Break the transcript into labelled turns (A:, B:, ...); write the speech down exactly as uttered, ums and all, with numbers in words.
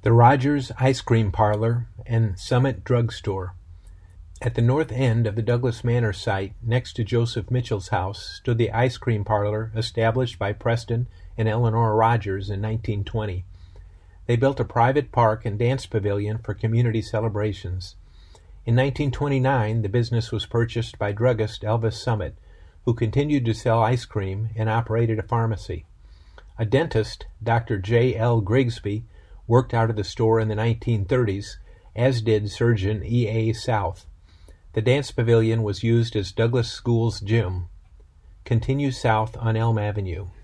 A: The Rogers Ice Cream Parlor and Summit Drug Store. At the north end of the Douglas Manor site, next to Joseph Mitchell's house, stood the ice cream parlor established by Preston and Eleanor Rogers in nineteen twenty. They built a private park and dance pavilion for community celebrations. In nineteen twenty-nine, the business was purchased by druggist Elvis Summit, who continued to sell ice cream and operated a pharmacy. A dentist, Doctor J L Grigsby, worked out of the store in the nineteen thirties, as did surgeon E A South. The dance pavilion was used as Douglas School's gym. Continue south on Elm Avenue.